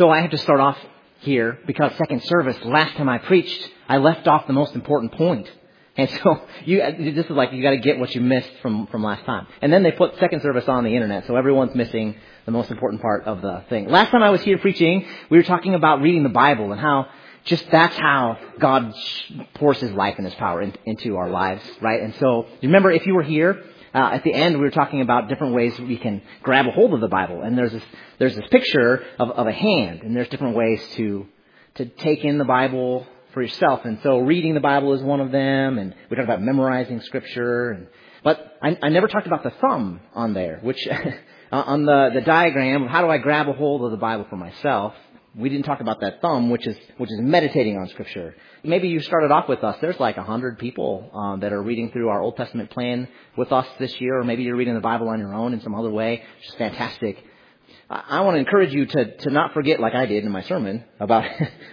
So I have to start off here because second service, last time I preached, I left off the most important point. And so this is like you got to get what you missed from last time. And then they put second service on the internet, so everyone's missing the most important part of the thing. Last time I was here preaching, we were talking about reading the Bible and how just that's how God pours His life and His power into our lives, right? And so remember, if you were here, at the end we were talking about different ways we can grab a hold of the Bible. And there's this picture of a hand, and there's different ways to take in the Bible for yourself. And so reading the Bible is one of them, and we talked about memorizing Scripture. But I never talked about the thumb on there, which on the diagram of how do I grab a hold of the Bible for myself. We didn't talk about that thumb, which is meditating on Scripture. Maybe you started off with us. There's like 100 people that are reading through our Old Testament plan with us this year, or maybe you're reading the Bible on your own in some other way, which is fantastic. I want to encourage you to not forget, like I did in my sermon, about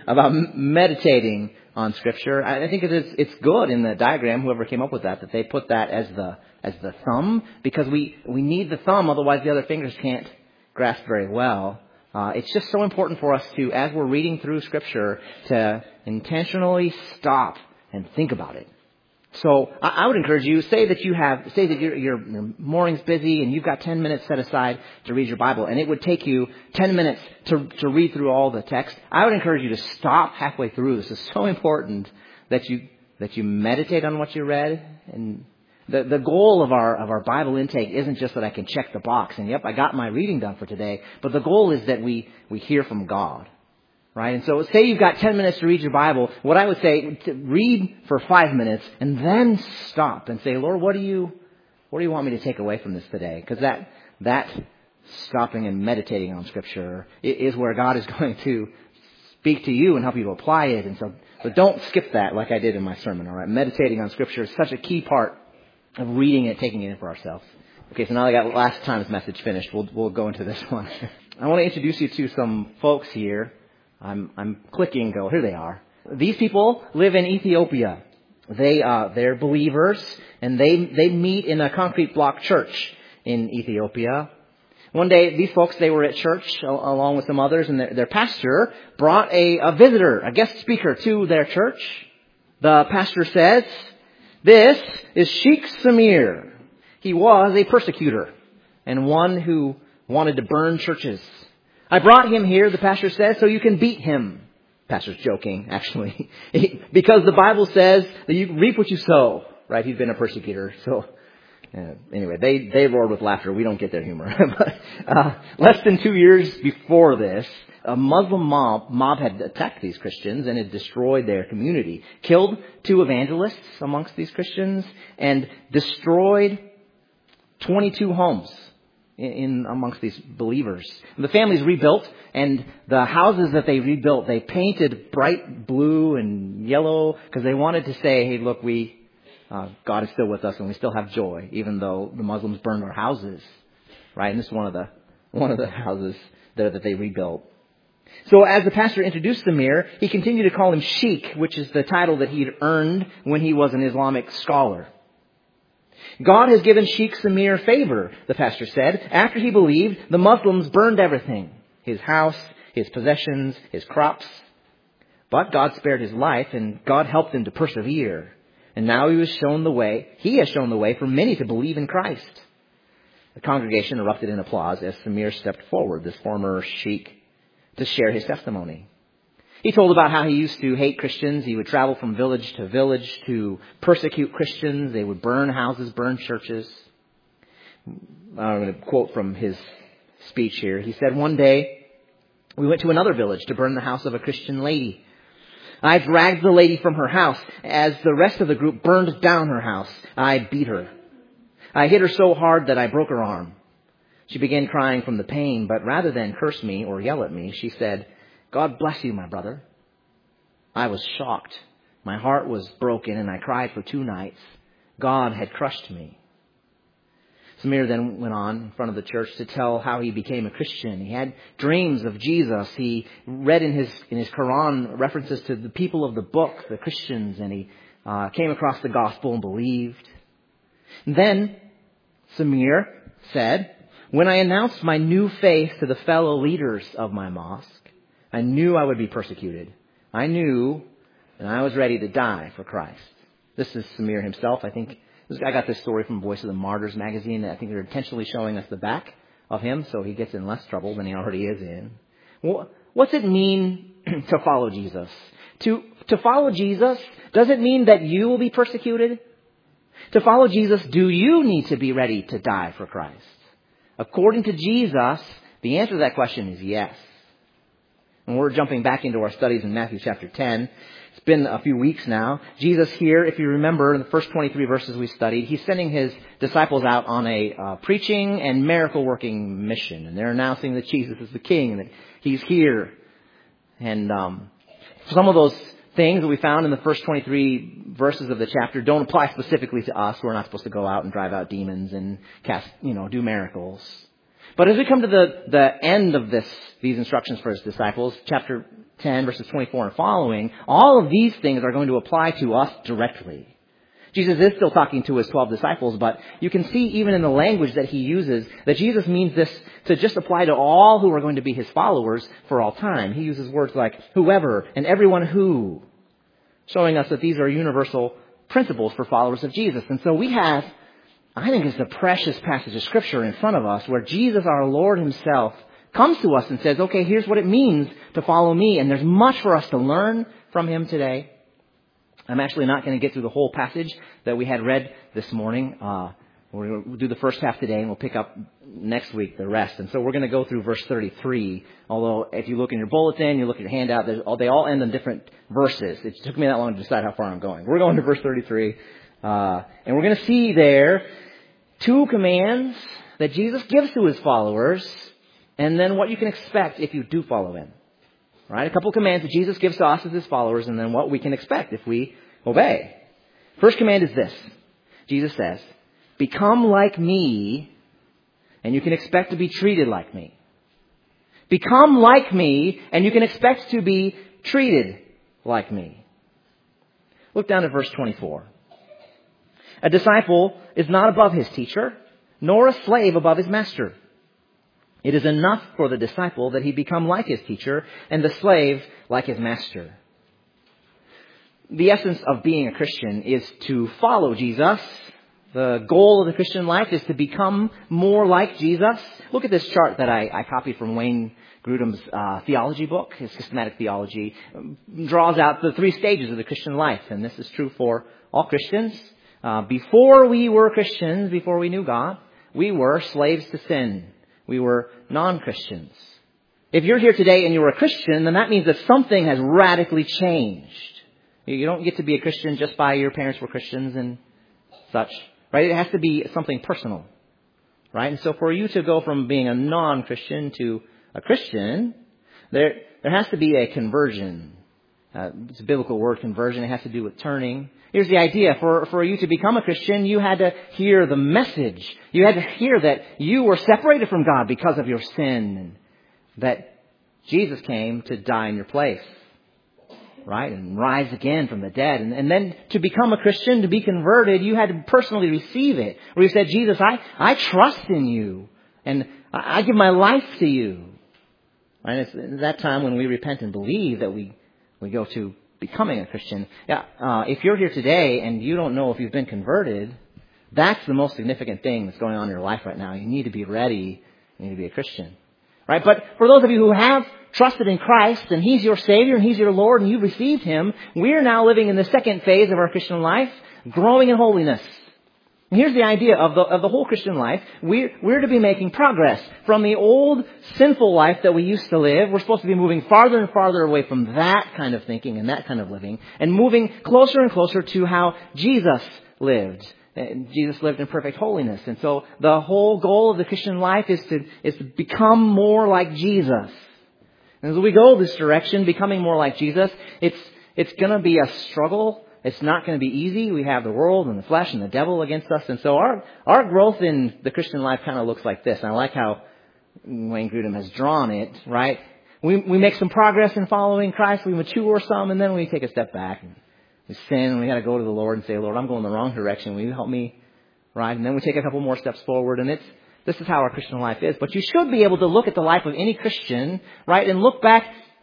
meditating on Scripture. I think it's good in the diagram, whoever came up with that they put that as the thumb, because we need the thumb, otherwise the other fingers can't grasp very well. It's just so important for us to, as we're reading through Scripture, to intentionally stop and think about it. So I would encourage you, say that your morning's busy and you've got 10 minutes set aside to read your Bible, and it would take you 10 minutes to read through all the text. I would encourage you to stop halfway through. This is so important that you meditate on what you read. And the goal of our Bible intake isn't just that I can check the box and yep, I got my reading done for today, but the goal is that we hear from God. Right? And so say you've got 10 minutes to read your Bible. What I would say, to read for 5 minutes and then stop and say, Lord, what do you want me to take away from this today? Because that stopping and meditating on Scripture is where God is going to speak to you and help you to apply it. And so don't skip that like I did in my sermon. All right? Meditating on Scripture is such a key part of reading it, taking it in for ourselves. Okay, so now I got last time's message finished. We'll go into this one. I want to introduce you to some folks here. I'm clicking, here they are. These people live in Ethiopia. They're believers, and they meet in a concrete block church in Ethiopia. One day, these folks, they were at church along with some others, and their pastor brought a visitor, a guest speaker to their church. The pastor says, "This is Sheikh Samir. He was a persecutor and one who wanted to burn churches. I brought him here," the pastor says, "so you can beat him." Pastor's joking, actually. Because the Bible says that you reap what you sow. Right? He's been a persecutor. So, anyway, they roared with laughter. We don't get their humor. But, less than 2 years before this, a Muslim mob had attacked these Christians and had destroyed their community. Killed 2 evangelists amongst these Christians and destroyed 22 homes in amongst these believers. And the families rebuilt, and the houses that they rebuilt, they painted bright blue and yellow because they wanted to say, hey, look, God is still with us and we still have joy, even though the Muslims burned our houses. Right? And this is one of the houses that they rebuilt. So as the pastor introduced Samir, he continued to call him Sheikh, which is the title that he'd earned when he was an Islamic scholar. God has given Sheikh Samir favor, the pastor said. After he believed, the Muslims burned everything. His house, his possessions, his crops. But God spared his life, and God helped him to persevere. And now he has shown the way for many to believe in Christ. The congregation erupted in applause as Samir stepped forward, this former sheikh, to share his testimony. He told about how he used to hate Christians. He would travel from village to village to persecute Christians. They would burn houses, burn churches. I'm going to quote from his speech here. He said, "One day, we went to another village to burn the house of a Christian lady. I dragged the lady from her house. As the rest of the group burned down her house, I beat her. I hit her so hard that I broke her arm. She began crying from the pain, but rather than curse me or yell at me, she said, 'God bless you, my brother.' I was shocked. My heart was broken and I cried for 2 nights. God had crushed me." Samir then went on in front of the church to tell how he became a Christian. He had dreams of Jesus. He read in his Quran references to the people of the book, the Christians, and he came across the gospel and believed. And then Samir said, "When I announced my new faith to the fellow leaders of my mosque, I knew I would be persecuted. I knew, and I was ready to die for Christ. This is Samir himself. I think I got this story from Voice of the Martyrs magazine. I think they're intentionally showing us the back of him so he gets in less trouble than he already is in. Well, what's it mean to follow Jesus? To follow Jesus, does it mean that you will be persecuted? To follow Jesus, do you need to be ready to die for Christ? According to Jesus, the answer to that question is yes. And we're jumping back into our studies in Matthew chapter 10. It's been a few weeks now. Jesus here, if you remember, in the first 23 verses we studied, he's sending his disciples out on a preaching and miracle-working mission. And they're announcing that Jesus is the King and that he's here. And some of those things that we found in the first 23 verses of the chapter don't apply specifically to us. We're not supposed to go out and drive out demons and do miracles. But as we come to the end of these instructions for his disciples, chapter 10, verses 24 and following, all of these things are going to apply to us directly. Jesus is still talking to his 12 disciples, but you can see even in the language that he uses that Jesus means this to just apply to all who are going to be his followers for all time. He uses words like whoever and everyone who, showing us that these are universal principles for followers of Jesus. And so we have, I think it's a precious passage of Scripture in front of us where Jesus, our Lord himself, comes to us and says, okay, here's what it means to follow me. And there's much for us to learn from him today. I'm actually not going to get through the whole passage that we had read this morning. We're going to do the first half today, and we'll pick up next week the rest. And so we're going to go through verse 33. Although if you look in your bulletin, you look at your handout, they all end on different verses. It took me that long to decide how far I'm going. We're going to verse 33. And we're going to see there two commands that Jesus gives to his followers, and then what you can expect if you do follow him. Right? A couple of commands that Jesus gives to us as his followers, and then what we can expect if we obey. First command is this. Jesus says, become like me, and you can expect to be treated like me. Become like me, and you can expect to be treated like me. Look down at verse 24. A disciple is not above his teacher, nor a slave above his master. It is enough for the disciple that he become like his teacher and the slave like his master. The essence of being a Christian is to follow Jesus. The goal of the Christian life is to become more like Jesus. Look at this chart that I copied from Wayne Grudem's theology book. His systematic theology draws out the three stages of the Christian life. And this is true for all Christians. Before we were Christians, before we knew God, we were slaves to sin. We were non-Christians. If you're here today and you're a Christian, then that means that something has radically changed. You don't get to be a Christian just by your parents were Christians and such. Right? It has to be something personal. Right? And so for you to go from being a non-Christian to a Christian, there has to be a conversion. It's a biblical word, conversion. It has to do with turning. Here's the idea. For you to become a Christian, you had to hear the message. You had to hear that you were separated from God because of your sin, and that Jesus came to die in your place. Right? And rise again from the dead. And then to become a Christian, to be converted, you had to personally receive it. Where you said, Jesus, I trust in you. And I give my life to you. Right? It's at that time when we repent and believe that we go to becoming a Christian. If you're here today and you don't know if you've been converted, that's the most significant thing that's going on in your life right now. You need to be ready. You need to be a Christian. Right? But for those of you who have trusted in Christ and He's your Savior and He's your Lord and you've received Him, we're now living in the second phase of our Christian life, growing in holiness. And here's the idea of the whole Christian life. We're to be making progress from the old sinful life that we used to live. We're supposed to be moving farther and farther away from that kind of thinking and that kind of living, and moving closer and closer to how Jesus lived. And Jesus lived in perfect holiness. And so the whole goal of the Christian life is to become more like Jesus. And as we go this direction, becoming more like Jesus, it's going to be a struggle. It's not going to be easy. We have the world and the flesh and the devil against us. And so our growth in the Christian life kind of looks like this. And I like how Wayne Grudem has drawn it, right? We make some progress in following Christ. We mature some, and then we take a step back. And we sin, and we got to go to the Lord and say, Lord, I'm going the wrong direction. Will you help me? Right? And then we take a couple more steps forward. And this is how our Christian life is. But you should be able to look at the life of any Christian, right, and look back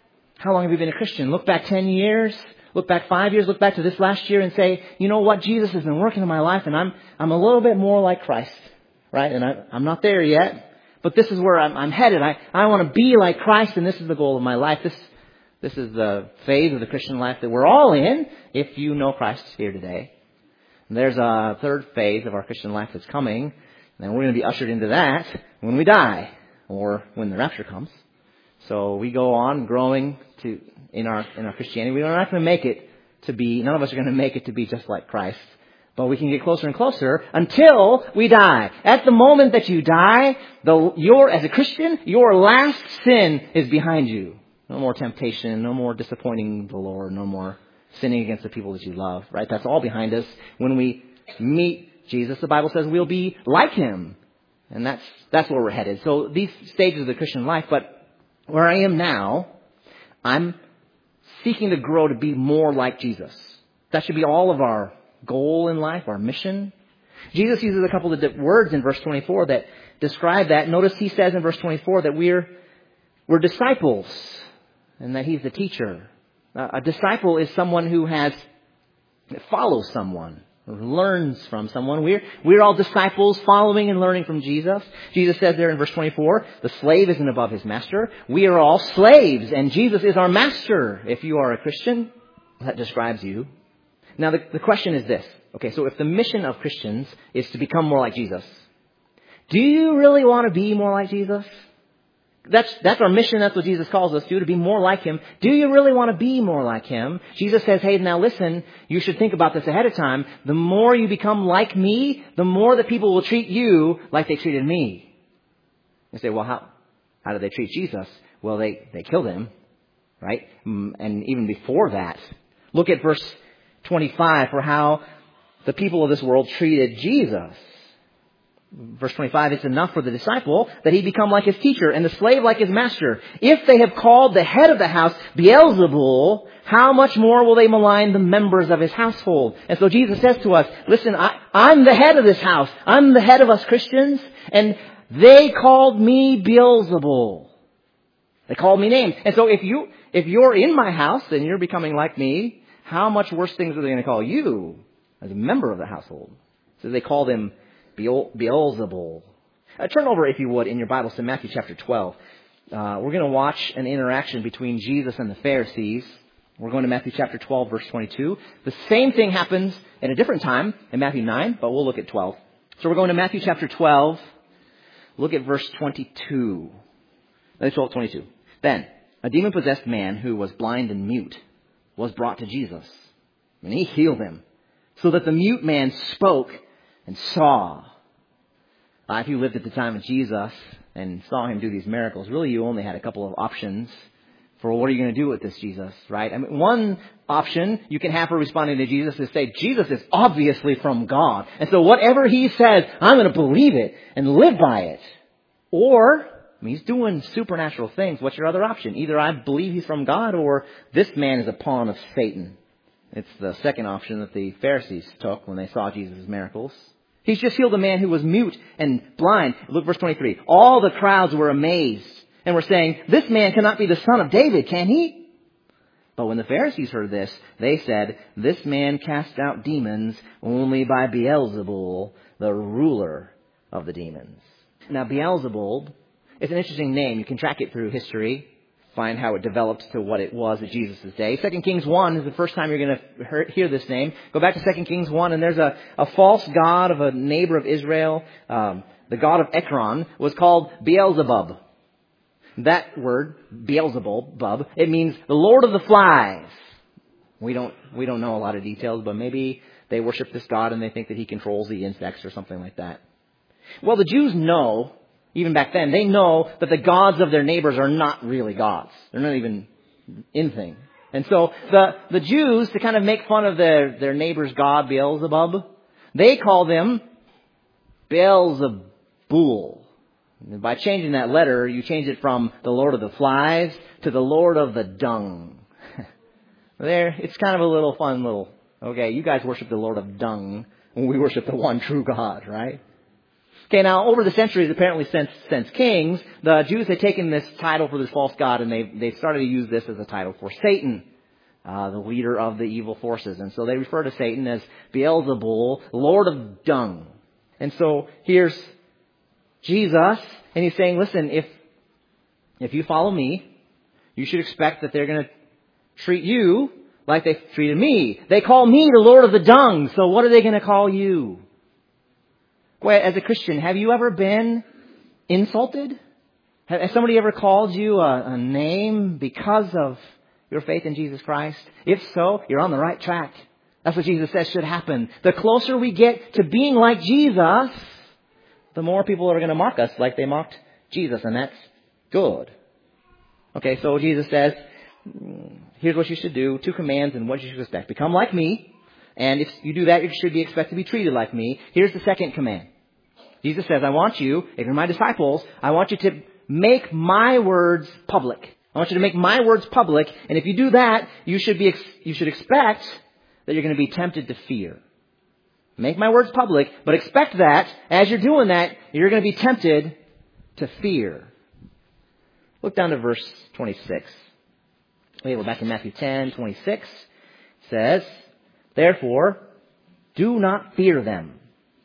how long have you been a Christian? Look back 10 years, look back 5 years, look back to this last year and say, you know what, Jesus has been working in my life and I'm a little bit more like Christ, right? And I'm not there yet, but this is where I'm headed. I want to be like Christ, and this is the goal of my life. This is the phase of the Christian life that we're all in, if you know Christ here today. And there's a third phase of our Christian life that's coming, and we're going to be ushered into that when we die, or when the rapture comes. So we go on growing in our Christianity. We're not going to make it to be, none of us are going to make it to be just like Christ. But we can get closer and closer until we die. At the moment that you die, as a Christian, your last sin is behind you. No more temptation, no more disappointing the Lord, no more sinning against the people that you love, right? That's all behind us. When we meet Jesus, the Bible says we'll be like Him. And that's where we're headed. So these stages of the Christian life, but where I am now, I'm seeking to grow to be more like Jesus. That should be all of our goal in life, our mission. Jesus uses a couple of words in verse 24 that describe that. Notice He says in verse 24 that we're disciples and that He's the teacher. A disciple is someone who follows someone, or learns from someone. We're all disciples following and learning from Jesus. Jesus says there in verse 24, the slave isn't above his master. We are all slaves, and Jesus is our master. If you are a Christian, that describes you. Now, the question is this. Okay, so if the mission of Christians is to become more like Jesus, do you really want to be more like Jesus? That's our mission. That's what Jesus calls us to be more like Him. Do you really want to be more like Him? Jesus says, hey, now listen, you should think about this ahead of time. The more you become like me, the more that people will treat you like they treated me. You say, well, how did they treat Jesus? Well, they killed Him, right? And even before that, look at verse 25 for how the people of this world treated Jesus. Verse 25, it's enough for the disciple that he become like his teacher and the slave like his master. If they have called the head of the house Beelzebul, how much more will they malign the members of his household? And so Jesus says to us, listen, I'm the head of this house. I'm the head of us Christians. And they called me Beelzebul. They called me names. And so if you're in my house and you're becoming like me, how much worse things are they going to call you as a member of the household? So they called him Beelzebul. Turn over, if you would, in your Bibles to Matthew chapter 12. We're going to watch an interaction between Jesus and the Pharisees. We're going to Matthew chapter 12, verse 22. The same thing happens at a different time in Matthew 9, but we'll look at 12. So we're going to Matthew chapter 12. Look at verse 22. 12:22. Then, a demon-possessed man who was blind and mute was brought to Jesus. And He healed him, so that the mute man spoke and saw. If you lived at the time of Jesus and saw Him do these miracles, really you only had a couple of options for what are you going to do with this Jesus, right? I mean, one option you can have for responding to Jesus is say, Jesus is obviously from God. And so whatever He says, I'm going to believe it and live by it. Or, He's doing supernatural things. What's your other option? Either I believe He's from God or this man is a pawn of Satan. It's the second option that the Pharisees took when they saw Jesus' miracles. He's just healed a man who was mute and blind. Look, verse 23. All the crowds were amazed and were saying, this man cannot be the son of David, can he? But when the Pharisees heard this, they said, this man cast out demons only by Beelzebul, the ruler of the demons. Now, Beelzebul is an interesting name. You can track it through history, find how it developed to what it was at Jesus' day. 2 Kings 1 is the first time you're going to hear this name. Go back to 2 Kings 1, and there's a false god of a neighbor of Israel. The god of Ekron was called Beelzebub. That word, Beelzebub, it means the Lord of the Flies. We don't know a lot of details, but maybe they worship this god and they think that he controls the insects or something like that. Well, the Jews know, even back then, they know that the gods of their neighbors are not really gods. They're not even anything. And so the Jews, to kind of make fun of their neighbor's god, Beelzebub, they call them Beelzebul. And by changing that letter, you change it from the Lord of the Flies to the Lord of the Dung. It's kind of a little fun okay, you guys worship the Lord of Dung when we worship the one true God, right? Okay, now over the centuries, apparently since kings, the Jews had taken this title for this false god, and they started to use this as a title for Satan, the leader of the evil forces. And so they refer to Satan as Beelzebul, Lord of Dung. And so here's Jesus, and he's saying, listen, if you follow me, you should expect that they're going to treat you like they treated me. They call me the Lord of the Dung, so what are they going to call you? Well, as a Christian, have you ever been insulted? Has somebody ever called you a name because of your faith in Jesus Christ? If so, you're on the right track. That's what Jesus says should happen. The closer we get to being like Jesus, the more people are going to mock us like they mocked Jesus, and that's good. Okay, so Jesus says, here's what you should do, 2 commands and what you should expect. Become like me, and if you do that, you should be expected to be treated like me. Here's the second command. Jesus says, I want you, if you're my disciples, I want you to make my words public. I want you to make my words public, and if you do that, you should expect that you're going to be tempted to fear. Make my words public, but expect that as you're doing that, you're going to be tempted to fear. Look down to verse 26. Okay, we're back in Matthew 10:26. It says, therefore, do not fear them.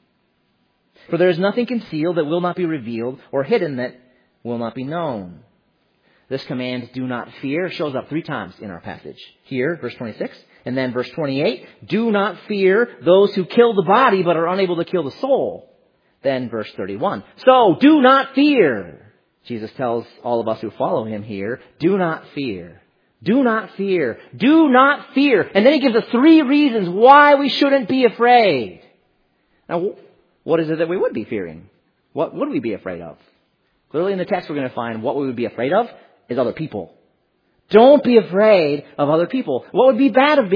For there is nothing concealed that will not be revealed, or hidden that will not be known. This command, do not fear, shows up 3 times in our passage. Here, verse 26, and then verse 28, do not fear those who kill the body but are unable to kill the soul. Then verse 31, so do not fear. Jesus tells all of us who follow him here, do not fear. Do not fear. Do not fear. And then he gives us 3 reasons why we shouldn't be afraid. Now, what is it that we would be fearing? What would we be afraid of? Clearly in the text we're going to find what we would be afraid of is other people. Don't be afraid of other people. What would be bad about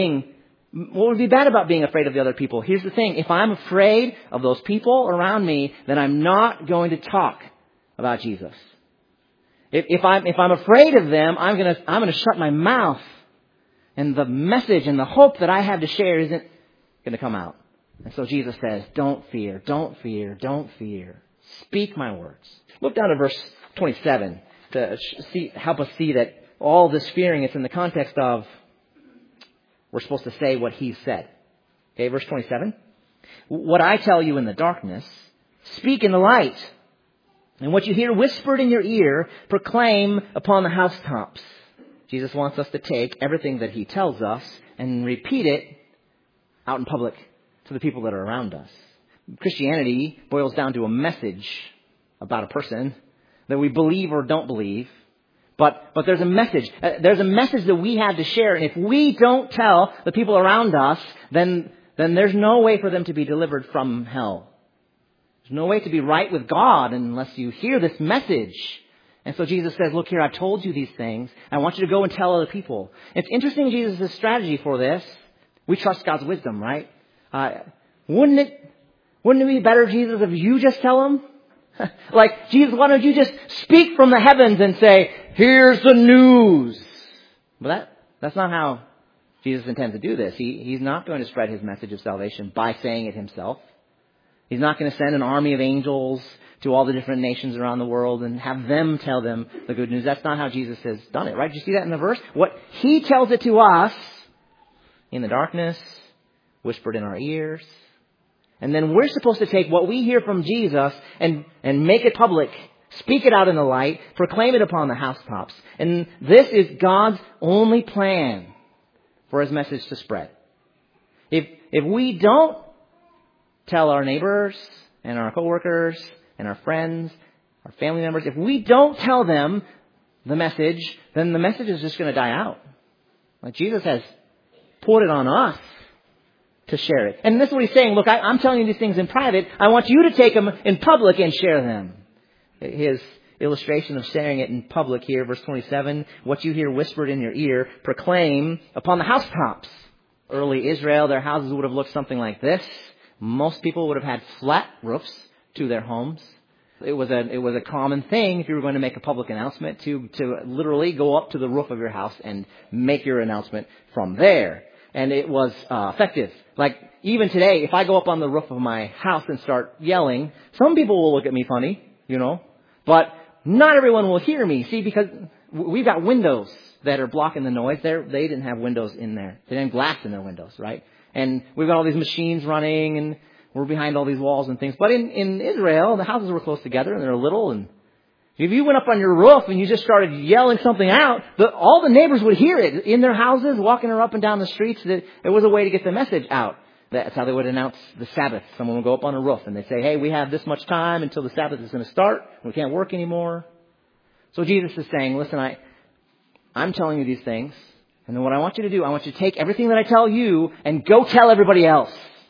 being afraid of the other people? Here's the thing. If I'm afraid of those people around me, then I'm not going to talk about Jesus. If I'm afraid of them, I'm going to shut my mouth, and the message and the hope that I have to share isn't going to come out. And so Jesus says, don't fear, don't fear, don't fear. Speak my words. Look down to verse 27 to help us see that all this fearing is in the context of we're supposed to say what he said. Okay, verse 27. What I tell you in the darkness, speak in the light. And what you hear whispered in your ear, proclaim upon the housetops. Jesus wants us to take everything that he tells us and repeat it out in public to the people that are around us. Christianity boils down to a message about a person that we believe or don't believe. But there's a message. There's a message that we have to share. And if we don't tell the people around us, then there's no way for them to be delivered from hell. There's no way to be right with God unless you hear this message. And so Jesus says, look here, I've told you these things. I want you to go and tell other people. It's interesting, Jesus' strategy for this. We trust God's wisdom, right? Wouldn't it be better, Jesus, if you just tell them? Like, Jesus, why don't you just speak from the heavens and say, here's the news. But that's not how Jesus intends to do this. He's not going to spread his message of salvation by saying it himself. He's not going to send an army of angels to all the different nations around the world and have them tell them the good news. That's not how Jesus has done it, right? Do you see that in the verse? What he tells it to us in the darkness, whispered in our ears. And then we're supposed to take what we hear from Jesus and make it public, speak it out in the light, proclaim it upon the housetops. And this is God's only plan for his message to spread. If we don't tell our neighbors and our coworkers and our friends, our family members, if we don't tell them the message, then the message is just going to die out. Like Jesus has put it on us to share it. And this is what he's saying. Look, I'm telling you these things in private. I want you to take them in public and share them. His illustration of sharing it in public here, verse 27, what you hear whispered in your ear, proclaim upon the housetops. Early Israel, their houses would have looked something like this. Most people would have had flat roofs to their homes. It was a common thing if you were going to make a public announcement to literally go up to the roof of your house and make your announcement from there. And it was effective. Like, even today, if I go up on the roof of my house and start yelling, some people will look at me funny, but not everyone will hear me. See, because we've got windows that are blocking the noise. They didn't have windows in there. They didn't have glass in their windows, right? And we've got all these machines running, and we're behind all these walls and things. But in Israel, the houses were close together, and they're little, and if you went up on your roof and you just started yelling something out, all the neighbors would hear it in their houses, walking up and down the streets. That it was a way to get the message out. That's how they would announce the Sabbath. Someone would go up on a roof and they'd say, hey, we have this much time until the Sabbath is going to start. We can't work anymore. So Jesus is saying, listen, I'm telling you these things. And then what I want you to do, I want you to take everything that I tell you and go tell everybody else.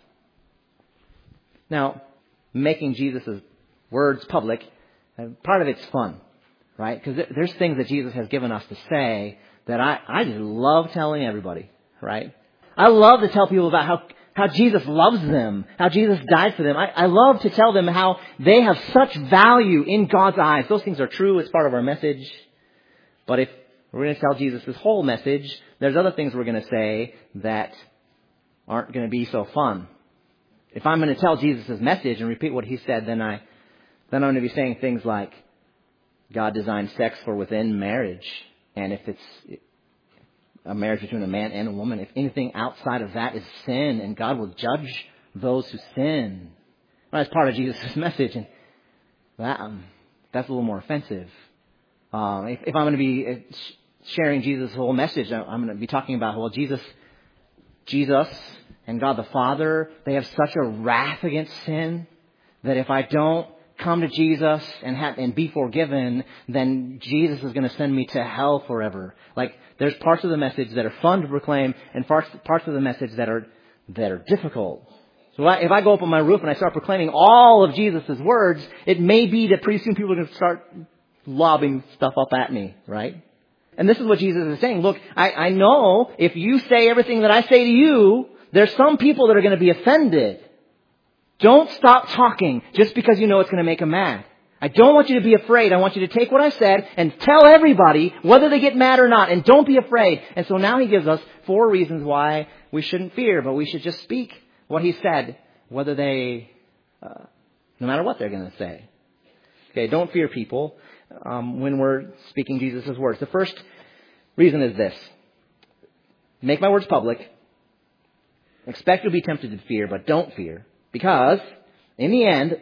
Now, making Jesus' words public, part of it's fun, right? Because there's things that Jesus has given us to say that I just love telling everybody, right? I love to tell people about how Jesus loves them, how Jesus died for them. I love to tell them how they have such value in God's eyes. Those things are true. It's part of our message. But if we're going to tell Jesus' whole message, there's other things we're going to say that aren't going to be so fun. If I'm going to tell Jesus' message and repeat what he said, then I'm going to be saying things like, God designed sex for within marriage. And if it's a marriage between a man and a woman, if anything outside of that is sin, and God will judge those who sin. Well, that's part of Jesus' message. And that's a little more offensive. If I'm going to be sharing Jesus' whole message, I'm going to be talking about, well, Jesus and God the Father, they have such a wrath against sin that if I don't come to Jesus and be forgiven, then Jesus is going to send me to hell forever. Like, there's parts of the message that are fun to proclaim and parts of the message that are difficult. So if I go up on my roof and I start proclaiming all of Jesus' words, it may be that pretty soon people are going to start lobbing stuff up at me, right? And this is what Jesus is saying. Look, I know if you say everything that I say to you, there's some people that are going to be offended. Don't stop talking just because you know it's going to make them mad. I don't want you to be afraid. I want you to take what I said and tell everybody whether they get mad or not. And don't be afraid. And so now he gives us 4 reasons why we shouldn't fear, but we should just speak what he said, whether they, no matter what they're going to say. Okay, don't fear people when we're speaking Jesus' words. The first reason is this. Make my words public. Expect you'll be tempted to fear, but don't fear. Because, in the end,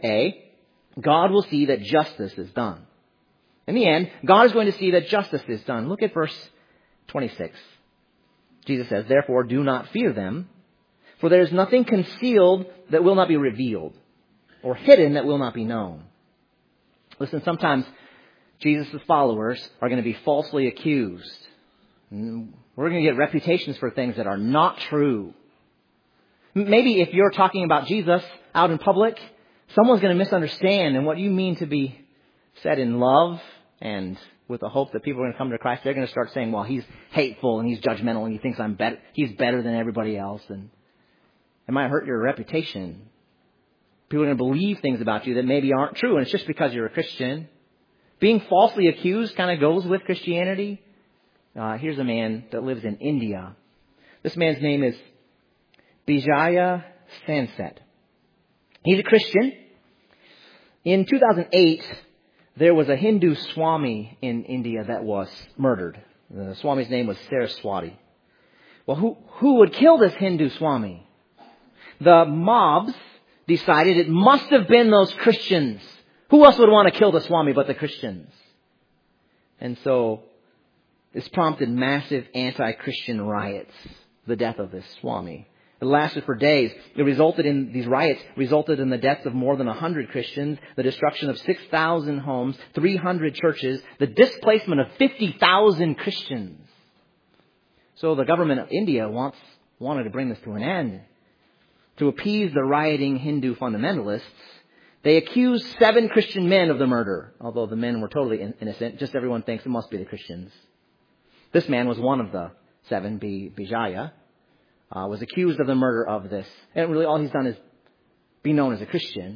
God will see that justice is done. In the end, God is going to see that justice is done. Look at verse 26. Jesus says, therefore, do not fear them, for there is nothing concealed that will not be revealed, or hidden that will not be known. Listen, sometimes Jesus' followers are going to be falsely accused. We're going to get reputations for things that are not true. Maybe if you're talking about Jesus out in public, someone's going to misunderstand, and what you mean to be said in love and with the hope that people are going to come to Christ, they're going to start saying, well, he's hateful and he's judgmental and he thinks he's better than everybody else. And it might hurt your reputation. People are going to believe things about you that maybe aren't true, and it's just because you're a Christian. Being falsely accused kind of goes with Christianity. Here's a man that lives in India. This man's name is Bijaya Sanset. He's a Christian. In 2008, there was a Hindu Swami in India that was murdered. The Swami's name was Saraswati. Well, who would kill this Hindu Swami? The mobs decided it must have been those Christians. Who else would want to kill the Swami but the Christians? And so this prompted massive anti-Christian riots, the death of this Swami. It lasted for days. These riots resulted in the deaths of more than 100 Christians, the destruction of 6,000 homes, 300 churches, the displacement of 50,000 Christians. So the government of India wanted to bring this to an end. To appease the rioting Hindu fundamentalists, they accused 7 Christian men of the murder, although the men were totally innocent. Just everyone thinks it must be the Christians. This man was one of the 7, Bijaya. Was accused of the murder of this. And really all he's done is be known as a Christian.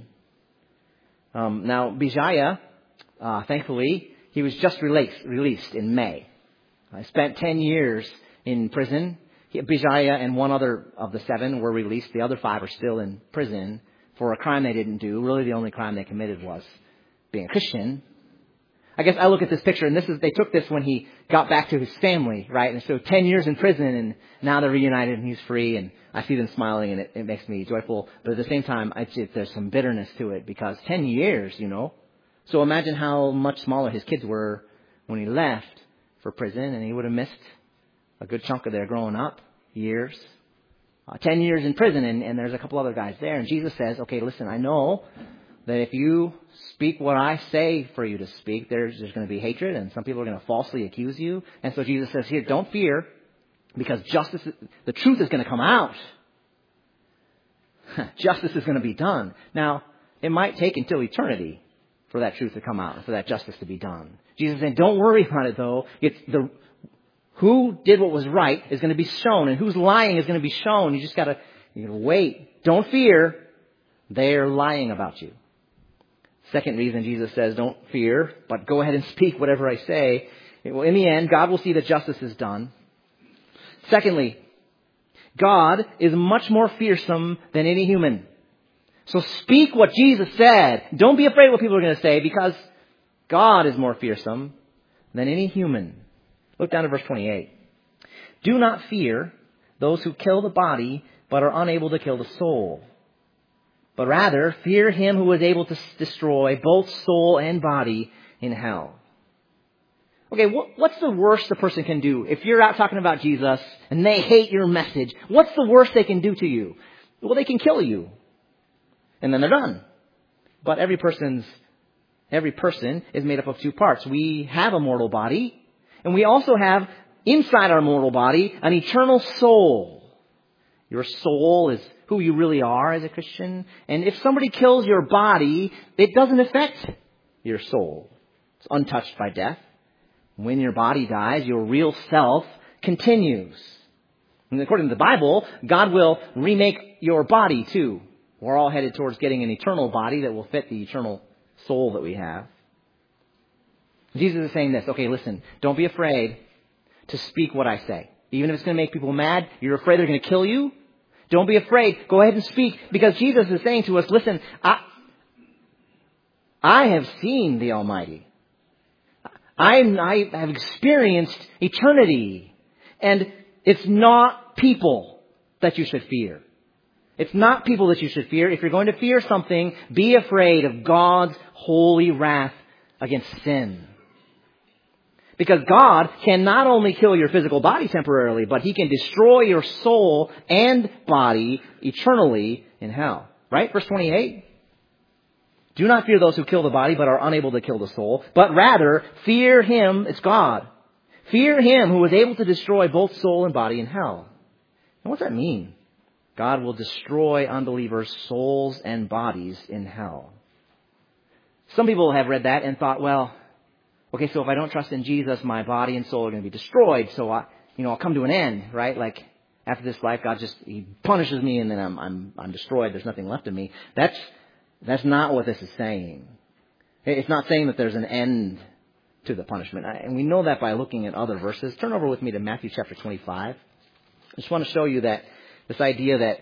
Now, Bijaya, thankfully, he was just released in May. I spent 10 years in prison. Bijaya and one other of the 7 were released. The other 5 are still in prison for a crime they didn't do. Really, the only crime they committed was being a Christian. I guess I look at this picture, and they took this when he got back to his family, right? And so 10 years in prison, and now they're reunited, and he's free, and I see them smiling, and it makes me joyful. But at the same time, there's some bitterness to it, because 10 years, So imagine how much smaller his kids were when he left for prison, and he would have missed a good chunk of their growing up years. 10 years in prison, and there's a couple other guys there. And Jesus says, okay, listen, I know that if you speak what I say for you to speak, there's going to be hatred, and some people are going to falsely accuse you. And so Jesus says here, don't fear, because the truth is going to come out. Justice is going to be done. Now, it might take until eternity for that truth to come out and for that justice to be done. Jesus is saying, don't worry about it, though. Who did what was right is going to be shown, and who's lying is going to be shown. You just got to wait. Don't fear. They're lying about you. Second reason Jesus says, don't fear, but go ahead and speak whatever I say. Well, in the end, God will see that justice is done. Secondly, God is much more fearsome than any human. So speak what Jesus said. Don't be afraid what people are going to say, because God is more fearsome than any human. Look down to verse 28. Do not fear those who kill the body, but are unable to kill the soul. But rather, fear him who is able to destroy both soul and body in hell. Okay, what's the worst a person can do? If you're out talking about Jesus and they hate your message, what's the worst they can do to you? Well, they can kill you. And then they're done. But every person is made up of 2 parts. We have a mortal body, and we also have inside our mortal body an eternal soul. Your soul is who you really are as a Christian. And if somebody kills your body, it doesn't affect your soul. It's untouched by death. When your body dies, your real self continues. And according to the Bible, God will remake your body too. We're all headed towards getting an eternal body that will fit the eternal soul that we have. Jesus is saying this. Okay, listen, don't be afraid to speak what I say. Even if it's going to make people mad, you're afraid they're going to kill you, don't be afraid. Go ahead and speak, because Jesus is saying to us, listen, I have seen the Almighty. I have experienced eternity. And it's not people that you should fear. It's not people that you should fear. If you're going to fear something, be afraid of God's holy wrath against sin. Because God can not only kill your physical body temporarily, but He can destroy your soul and body eternally in hell. Right? Verse 28. Do not fear those who kill the body, but are unable to kill the soul. But rather, fear Him, it's God. Fear Him who is able to destroy both soul and body in hell. And what's that mean? God will destroy unbelievers' souls and bodies in hell. Some people have read that and thought, well, okay, so if I don't trust in Jesus, my body and soul are going to be destroyed. So I'll come to an end, right? Like after this life, God He punishes me, and then I'm destroyed. There's nothing left of me. That's not what this is saying. It's not saying that there's an end to the punishment, and we know that by looking at other verses. Turn over with me to Matthew chapter 25. I just want to show you that this idea that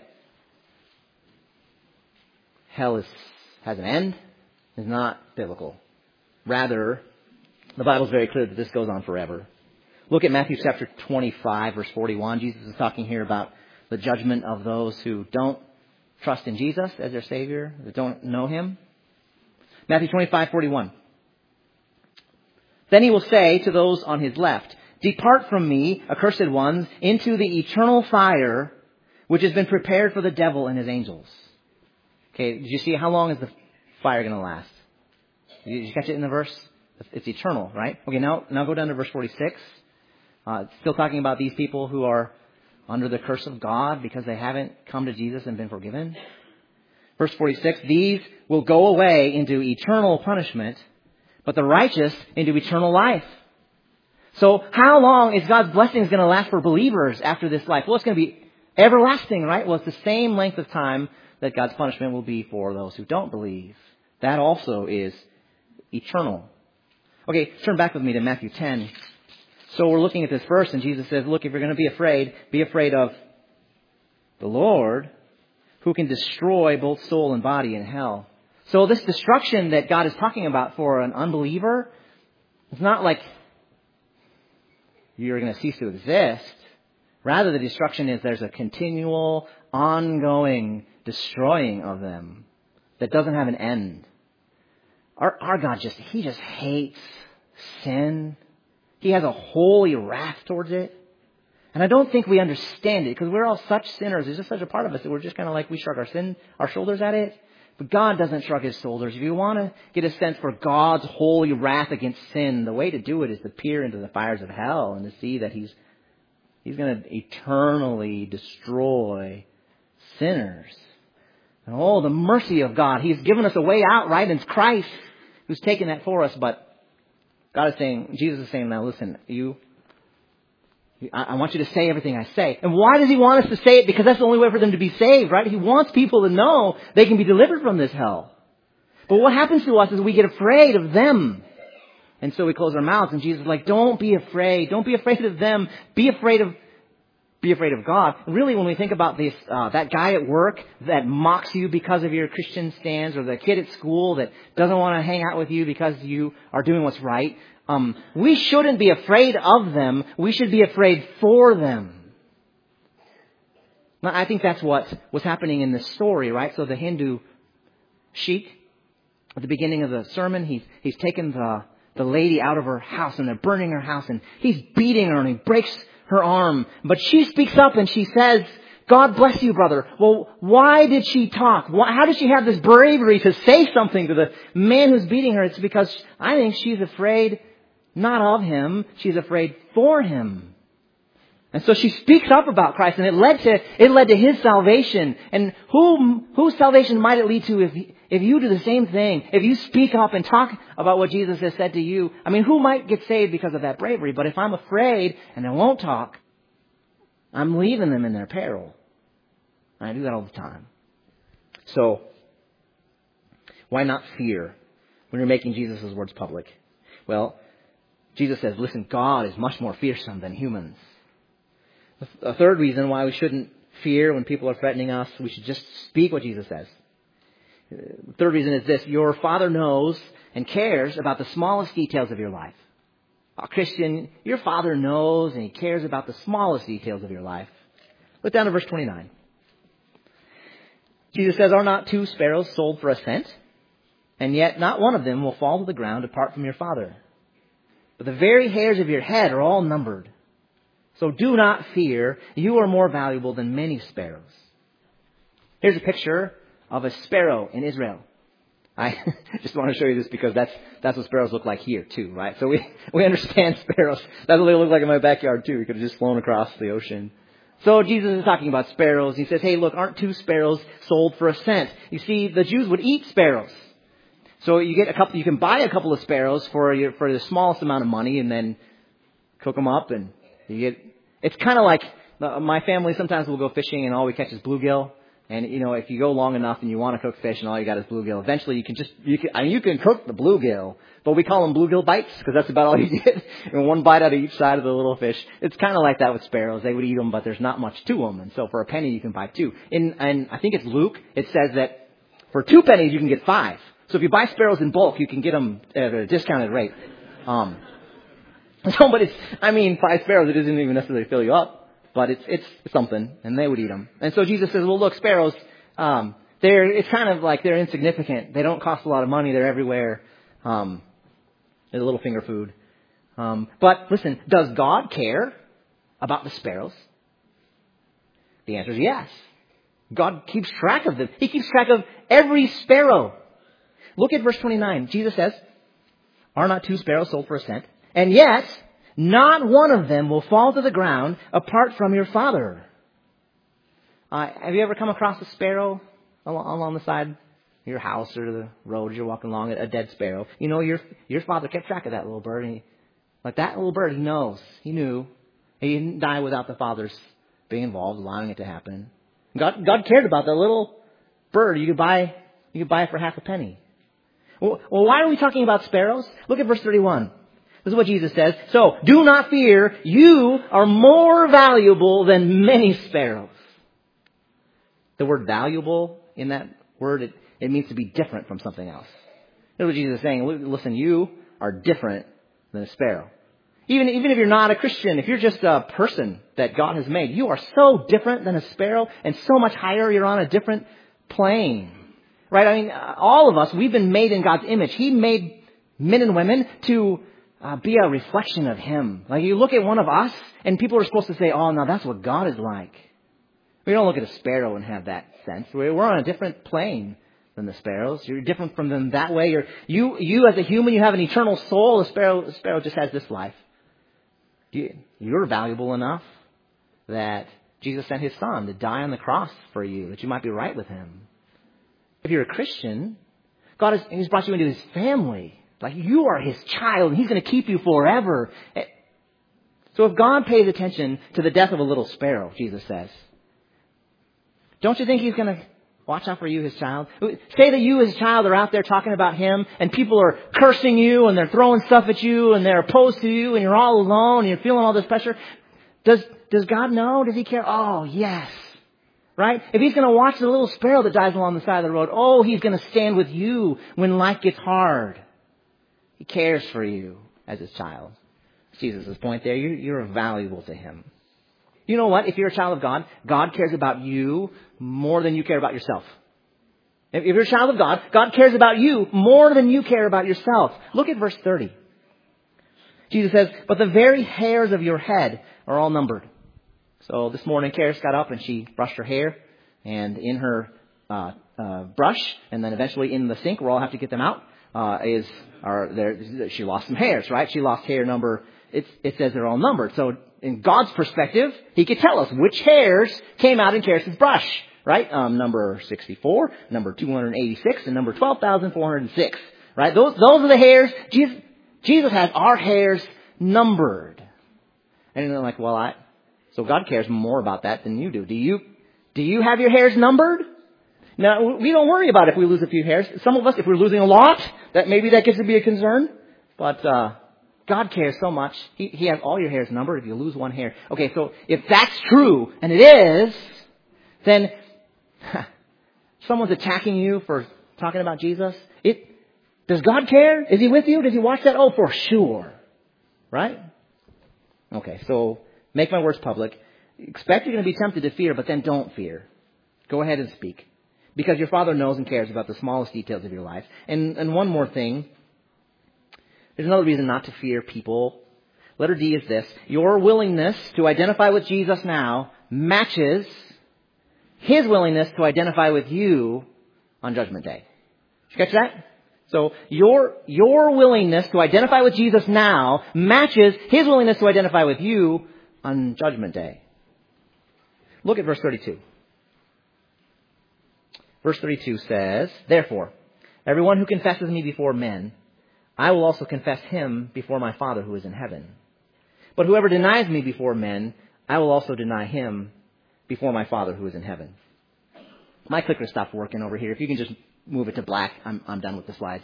hell has an end is not biblical. Rather, the Bible is very clear that this goes on forever. Look at Matthew chapter 25, verse 41. Jesus is talking here about the judgment of those who don't trust in Jesus as their Savior, that don't know Him. Matthew 25:41. Then He will say to those on His left, "Depart from me, accursed ones, into the eternal fire, which has been prepared for the devil and his angels." Okay, did you see how long is the fire going to last? Did you catch it in the verse? It's eternal, right? Okay, now go down to verse 46. It's still talking about these people who are under the curse of God because they haven't come to Jesus and been forgiven. Verse 46, these will go away into eternal punishment, but the righteous into eternal life. So how long is God's blessings going to last for believers after this life? Well, it's going to be everlasting, right? Well, it's the same length of time that God's punishment will be for those who don't believe. That also is eternal. Okay, turn back with me to Matthew 10. So we're looking at this verse, and Jesus says, look, if you're going to be afraid of the Lord, who can destroy both soul and body in hell. So this destruction that God is talking about for an unbeliever, it's not like you're going to cease to exist. Rather, the destruction is there's a continual, ongoing destroying of them that doesn't have an end. Our God He just hates sin. He has a holy wrath towards it. And I don't think we understand it because we're all such sinners. There's just such a part of us that we're just kind of like we shrug our shoulders at it. But God doesn't shrug His shoulders. If you want to get a sense for God's holy wrath against sin, the way to do it is to peer into the fires of hell and to see that He's going to eternally destroy sinners. And oh, the mercy of God. He's given us a way out, right? And it's Christ who's taken that for us. But God is saying, Jesus is saying, now listen, I want you to say everything I say. And why does He want us to say it? Because that's the only way for them to be saved, right? He wants people to know they can be delivered from this hell. But what happens to us is we get afraid of them. And so we close our mouths, and Jesus is like, don't be afraid. Don't be afraid of them. Be afraid of God. And really, when we think about this, that guy at work that mocks you because of your Christian stance, or the kid at school that doesn't want to hang out with you because you are doing what's right, we shouldn't be afraid of them. We should be afraid for them. Now, I think that's what was happening in this story, right? So the Hindu sheikh, at the beginning of the sermon, he's taken the lady out of her house, and they're burning her house, and he's beating her, and he breaks her arm. But she speaks up and she says, God bless you, brother. Well, why did she talk? How did she have this bravery to say something to the man who's beating her? It's because I think she's afraid not of him, she's afraid for him. And so she speaks up about Christ, and it led to his salvation. And whose salvation might it lead to if you do the same thing? If you speak up and talk about what Jesus has said to you, I mean, who might get saved because of that bravery? But if I'm afraid and I won't talk, I'm leaving them in their peril. And I do that all the time. So, why not fear when you're making Jesus' words public? Well, Jesus says, listen, God is much more fearsome than humans. A third reason why we shouldn't fear when people are threatening us, we should just speak what Jesus says. The third reason is this: your Father knows and cares about the smallest details of your life. A Christian, your Father knows and He cares about the smallest details of your life. Look down to verse 29. Jesus says, are not 2 sparrows sold for a cent? And yet not one of them will fall to the ground apart from your Father. But the very hairs of your head are all numbered. So do not fear. You are more valuable than many sparrows. Here's a picture of a sparrow in Israel. I just want to show you this because that's what sparrows look like here too, right? So we understand sparrows. That's what they look like in my backyard too. We could have just flown across the ocean. So Jesus is talking about sparrows. He says, hey, look, aren't 2 sparrows sold for a cent? You see, the Jews would eat sparrows. So you can buy a couple of sparrows for the smallest amount of money, and then cook them up, and it's kind of like my family sometimes will go fishing and all we catch is bluegill. And, if you go long enough and you want to cook fish and all you got is bluegill, eventually you can cook the bluegill, but we call them bluegill bites because that's about all you get. And one bite out of each side of the little fish. It's kind of like that with sparrows. They would eat them, but there's not much to them. And so for a penny, you can buy 2. And I think it's Luke. It says that for 2 pennies, you can get 5. So if you buy sparrows in bulk, you can get them at a discounted rate. But 5 sparrows, it doesn't even necessarily fill you up. But it's something, and they would eat them. And so Jesus says, well, look, sparrows, it's kind of like they're insignificant. They don't cost a lot of money. They're everywhere. They're a little finger food. But listen, does God care about the sparrows? The answer is yes. God keeps track of them. He keeps track of every sparrow. Look at verse 29. Jesus says, are not 2 sparrows sold for a cent? And yet, not one of them will fall to the ground apart from your Father. Have you ever come across a sparrow along the side of your house or the road as you're walking along, a dead sparrow? Your Father kept track of that little bird. And that little bird, He knows. He knew. He didn't die without the Father's being involved, allowing it to happen. God cared about that little bird. You could buy it for half a penny. Well, why are we talking about sparrows? Look at verse 31. This is what Jesus says. So, do not fear. You are more valuable than many sparrows. The word valuable in that word, it means to be different from something else. That's what Jesus is saying. Listen, you are different than a sparrow. Even if you're not a Christian, if you're just a person that God has made, you are so different than a sparrow and so much higher. You're on a different plane. Right? I mean, all of us, we've been made in God's image. He made men and women to be a reflection of Him. Like you look at one of us and people are supposed to say, oh, no, that's what God is like. We don't look at a sparrow and have that sense. We're on a different plane than the sparrows. You're different from them that way. You as a human, you have an eternal soul. A sparrow just has this life. You're valuable enough that Jesus sent His Son to die on the cross for you, that you might be right with Him. If you're a Christian, He's brought you into His family. Like you are His child, and He's going to keep you forever. So if God pays attention to the death of a little sparrow, Jesus says, don't you think He's going to watch out for you, His child? Say that you, His child, are out there talking about Him, and people are cursing you, and they're throwing stuff at you, and they're opposed to you, and you're all alone, and you're feeling all this pressure. Does God know? Does He care? Oh, yes. Right? If He's going to watch the little sparrow that dies along the side of the road, oh, He's going to stand with you when life gets hard. He cares for you as His child. Jesus' point there, you're valuable to Him. You know what? If you're a child of God, God cares about you more than you care about yourself. If you're a child of God, God cares about you more than you care about yourself. Look at verse 30. Jesus says, but the very hairs of your head are all numbered. So this morning, Karis got up and she brushed her hair, and in her brush, and then eventually in the sink, we'll all have to get them out, she lost some hairs, right? She lost hair number, it says they're all numbered. So in God's perspective, He could tell us which hairs came out in Karis' brush, right? Number 64, number 286, and number 12,406, right? Those are the hairs. Jesus has our hairs numbered. And they're like, so God cares more about that than you do. Do you have your hairs numbered? Now, we don't worry about if we lose a few hairs. Some of us, if we're losing a lot, maybe that gets to be a concern. But God cares so much. He has all your hairs numbered if you lose one hair. Okay, so if that's true, and it is, then someone's attacking you for talking about Jesus. Does God care? Is He with you? Does He watch that? Oh, for sure. Right? Okay, so make my words public. Expect you're going to be tempted to fear, but then don't fear. Go ahead and speak. Because your Father knows and cares about the smallest details of your life. And one more thing. There's another reason not to fear people. Letter D is this. Your willingness to identify with Jesus now matches His willingness to identify with you on Judgment Day. Did you catch that? So your willingness to identify with Jesus now matches His willingness to identify with you on Judgment Day. Look at verse 32. Verse 32 says, therefore, everyone who confesses me before men, I will also confess him before my Father who is in heaven. But whoever denies me before men, I will also deny him before my Father who is in heaven. My clicker stopped working over here. If you can just move it to black, I'm done with the slides.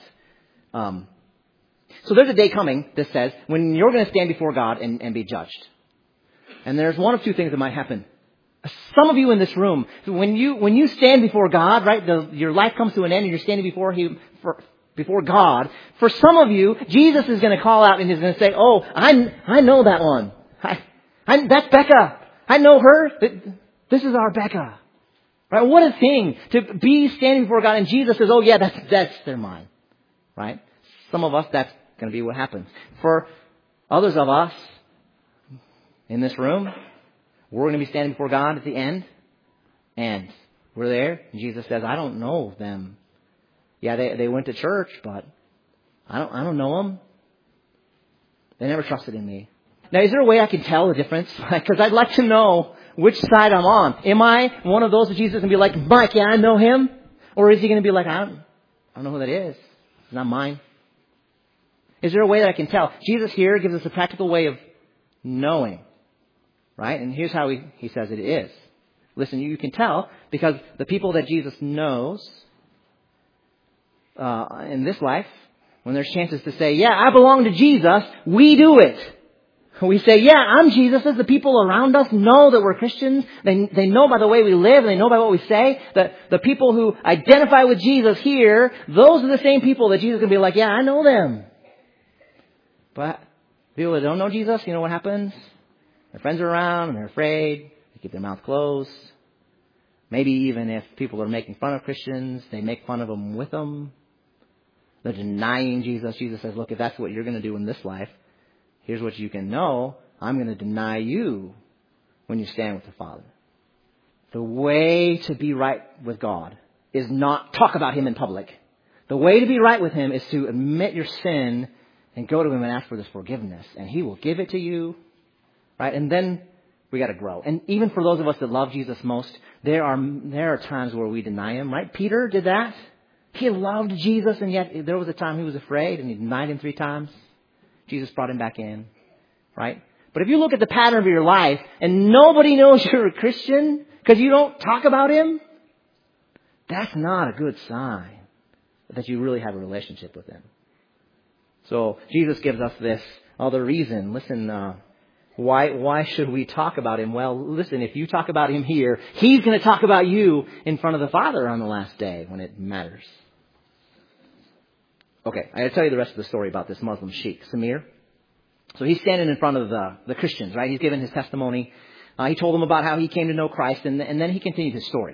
So there's a day coming, this says, when you're going to stand before God and be judged. And there's one of two things that might happen. Some of you in this room, when you stand before God, right, your life comes to an end and you're standing before God. For some of you, Jesus is going to call out and He's going to say, oh, I know that one. That's Becca. I know her. This is our Becca. Right? What a thing to be standing before God and Jesus says, oh yeah, they're mine. Right? Some of us, that's going to be what happens. For others of us in this room, we're going to be standing before God at the end, and we're there, and Jesus says, I don't know them. Yeah, they went to church, but I don't know them. They never trusted in me. Now, is there a way I can tell the difference? Because I'd like to know which side I'm on. Am I one of those that Jesus is going to be like, Mike, yeah, I know him? Or is He going to be like, I don't know who that is. It's not mine. Is there a way that I can tell? Jesus here gives us a practical way of knowing. Right? And here's how he says it is. Listen, you can tell because the people that Jesus knows in this life, When there's chances to say, yeah, I belong to Jesus, we do it. We say, yeah, I'm Jesus. The people around us know that we're Christians. They know by the way we live. They know by what we say. The people who identify with Jesus here, those are the same people that Jesus is going to be like, yeah, I know them. But people that don't know Jesus, you know what happens? Their friends are around and they're afraid. They keep their mouth closed. Maybe even if people are making fun of Christians, they make fun of them with them. They're denying Jesus. Jesus says, look, if that's what you're going to do in this life, here's what you can know. I'm going to deny you when you stand with the Father. The way to be right with God is not talk about Him in public. The way to be right with Him is to admit your sin and go to Him and ask for this forgiveness. And He will give it to you. Right? And then we got to grow. And even for those of us that love Jesus most, there are times where we deny Him. Right? Peter did that. He loved Jesus, and yet there was a time he was afraid and he denied Him 3 times. Jesus brought him back in. Right? But if you look at the pattern of your life and nobody knows you're a Christian because you don't talk about Him, that's not a good sign that you really have a relationship with Him. So Jesus gives us this other reason. Listen, why should we talk about Him? Well, listen, if you talk about Him here, He's going to talk about you in front of the Father on the last day when it matters. Okay, I got to tell you the rest of the story about this Muslim sheikh, Samir. So he's standing in front of the Christians, right? He's giving his testimony. He told them about how he came to know Christ, and then he continued his story.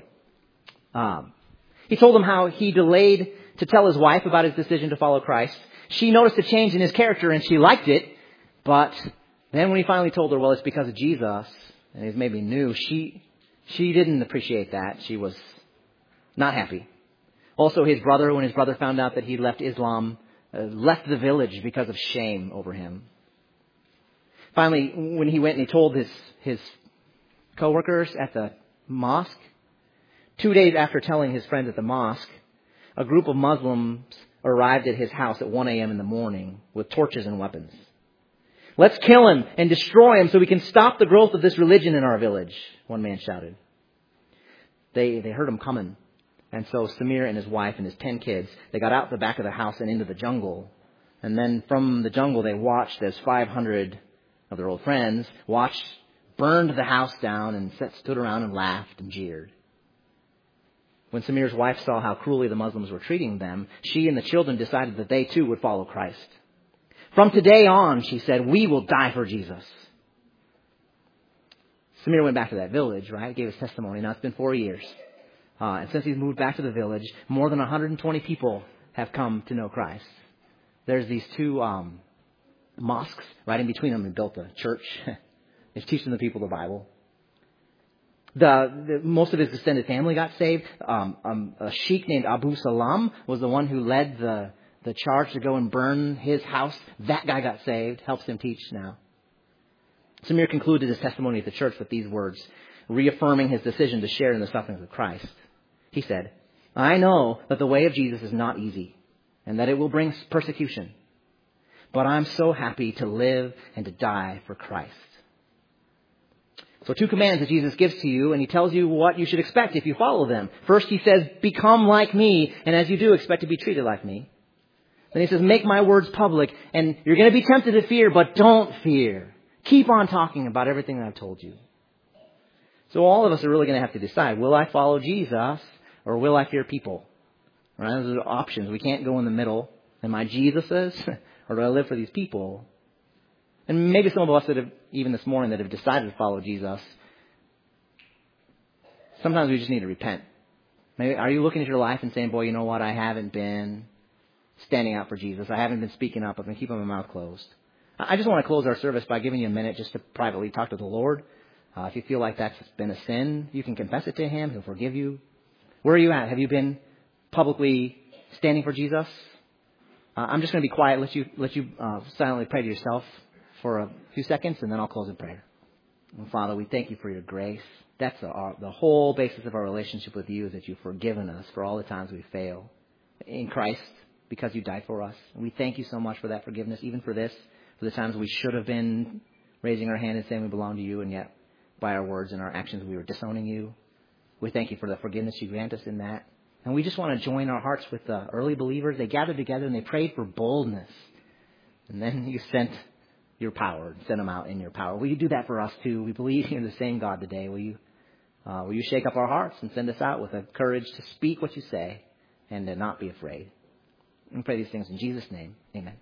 He told them how he delayed to tell his wife about his decision to follow Christ. She noticed a change in his character, and she liked it. But then when he finally told her, well, it's because of Jesus, and he's maybe new, she didn't appreciate that. She was not happy. Also, when his brother found out that he left Islam, left the village because of shame over him. Finally, when he went and he told his co-workers at the mosque, 2 days after telling his friends at the mosque, a group of Muslims arrived at his house at 1 a.m. in the morning with torches and weapons. Let's kill him and destroy him so we can stop the growth of this religion in our village, one man shouted. They heard him coming. And so Samir and his wife and his 10 kids, they got out the back of the house and into the jungle. And then from the jungle, they watched as 500 of their old friends burned the house down and stood around and laughed and jeered. When Samir's wife saw how cruelly the Muslims were treating them, she and the children decided that they too would follow Christ. From today on, she said, we will die for Jesus. Samir went back to that village, right? Gave his testimony. Now it's been 4 years. And since he's moved back to the village, more than 120 people have come to know Christ. There's these 2 mosques right in between them. They built a church. He's teaching the people the Bible. Most of his extended family got saved. A sheikh named Abu Salam was the one who led the charge to go and burn his house. That guy got saved. Helps him teach now. Samir concluded his testimony at the church with these words, reaffirming his decision to share in the sufferings of Christ. He said, I know that the way of Jesus is not easy and that it will bring persecution. But I'm so happy to live and to die for Christ. So 2 commands that Jesus gives to you, and He tells you what you should expect if you follow them. First, He says, become like me, and as you do, expect to be treated like me. Then He says, make my words public, and you're going to be tempted to fear, but don't fear. Keep on talking about everything that I've told you. So all of us are really going to have to decide, will I follow Jesus or will I fear people? Right? Those are options. We can't go in the middle. Am I Jesus's or do I live for these people? And maybe some of us that have, even this morning, that have decided to follow Jesus, sometimes we just need to repent. Maybe, are you looking at your life and saying, boy, you know what? I haven't been standing out for Jesus. I haven't been speaking up. I've been keeping my mouth closed. I just want to close our service by giving you a minute just to privately talk to the Lord. If you feel like that's been a sin, you can confess it to Him. He'll forgive you. Where are you at? Have you been publicly standing for Jesus? I'm just going to be quiet, let you silently pray to yourself for a few seconds, and then I'll close in prayer. And Father, we thank You for Your grace. That's the whole basis of our relationship with You, is that You've forgiven us for all the times we fail in Christ because You died for us. And we thank You so much for that forgiveness, even for this, for the times we should have been raising our hand and saying we belong to You, and yet by our words and our actions we were disowning You. We thank You for the forgiveness You grant us in that. And we just want to join our hearts with the early believers. They gathered together and they prayed for boldness. And then you sent your power, sent them out in your power. Will you do that for us too? We believe in the same God today. Will you shake up our hearts and send us out with the courage to speak what you say and to not be afraid? We pray these things in Jesus' name. Amen.